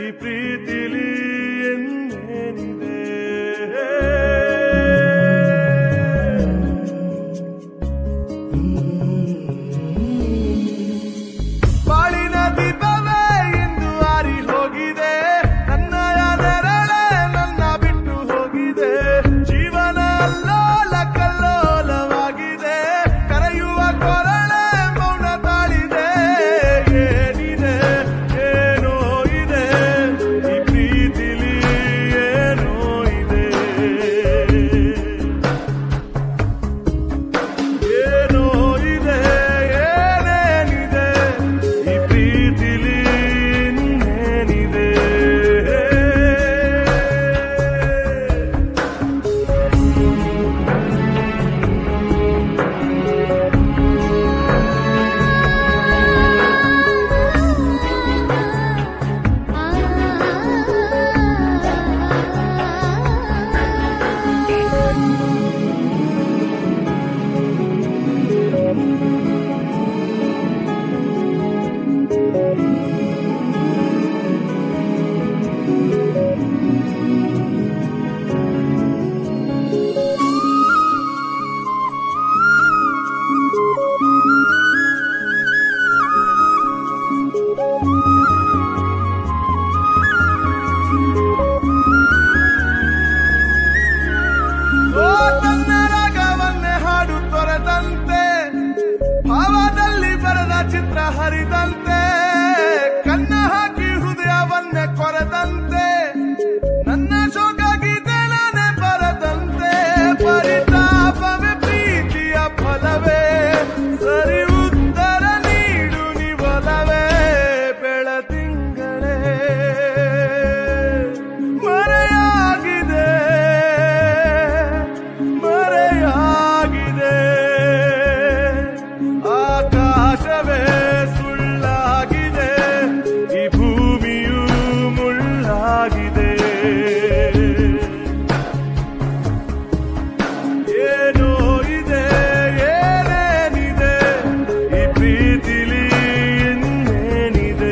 ಪ್ರೀತಿಲಿ ಏನೇನಿದೆ. ಬಾಳಿನ ದೀಪವೇ ಎಂದು ಆರಿ ಹೋಗಿದೆ, ನನ್ನಯ ನೆರಳೆ ನನ್ನ ಬಿಟ್ಟು ಹೋಗಿದೆ. ಜೀವನ ಅಲ್ಲೋಲ ಕಲ್ಲೋಲವಾಗಿದೆ, ಕರೆಯುವ ಕೊರಳೆ ಮೌನ ತಾಳಿದೆ. ಏನಿದೆ ಏನೋ ಇದೆ ಈ ಪ್ರೀತಿಲಿ, ಏನೋ ಇದೆ ಏನೋ ಇದೆ ಏನೇನಿದೆ ಈ ಪ್ರೀತಿಲಿ ಇನ್ನೇನಿದೆ. ಓ ತನ್ನ ರಾಗವನ್ನೇ ಹಾಡು ತೊರೆದಂತೆ, ಭಾವದಲ್ಲಿ ಬರೆದ ಚಿತ್ರ ಹರಿದಂತೆ, ಕನ್ನ ಹಾಕಿ ಹೃದಯವನ್ನೇ ಕೊರೆದಂತೆ, ನನ್ನ ಶೋಕ ಗೀತೆ ನಾನೇ ಬರದಂತೆ. ಪರಿತಾಪವೇ ಪ್ರೀತಿಯ ಫಲವೇ, ಸರಿ ಉತ್ತರ ನೀಡು ನಿವಲವೇ. ಬೆಳದಿಂಗಳೇ ಮರೆಯಾಗಿದೆ ಮರೆಯಾಗಿದೆ, ಆಕಾಶವೇ ಸುಳ್ಳಾಗಿದೆ, ಈ ಭೂಮಿಯೂ ಮುಳ್ಳಾಗಿದೆ. ಏನೋ ಇದೆ ಏನೇನಿದೆ ಈ ಪ್ರೀತಿಲಿ ಇನ್ನೇನಿದೆ.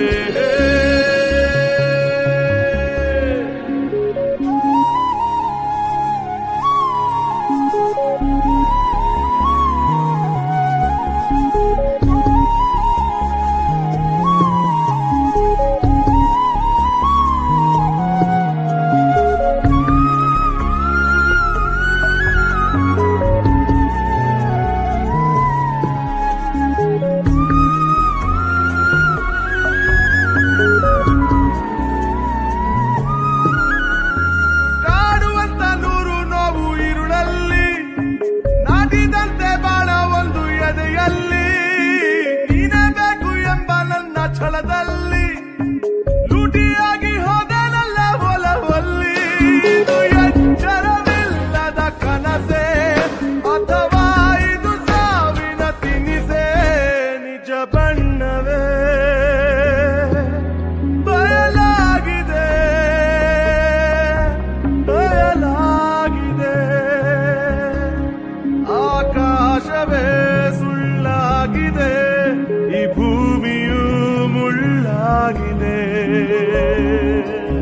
ಕಾಡುವಂತ ನೂರು ನೋವು ಇರುಳಲ್ಲಿ, ನಾಟಿದಂತೆ ಬಾಳ ಒಂದು ಎದೆಯಲ್ಲಿ. ನೀನೇ ಬೇಕು ಎಂಬ ನನ್ನ ಛಲದಲ್ಲಿ, ಲೂಟಿಯಾಗಿ ಹೋದನಲ್ಲ ಒಲವಲ್ಲಿ. ಇದು ಎಚ್ಚರವಿಲ್ಲದ ಕನಸೆ, ಅಥವಾ ಇದು ಸಾವಿನ ತಿನಿಸೆ. ನಿಜ ಬಣ್ಣವೇ ಬಯಲಾಗಿದೆ ಬಯಲಾಗಿದೆ, ಆಕಾಶವೇ ಸುಳ್ಳಾಗಿದೆ, ಈ ಭೂಮಿಯೂ ಮುಳ್ಳಾಗಿದೆ.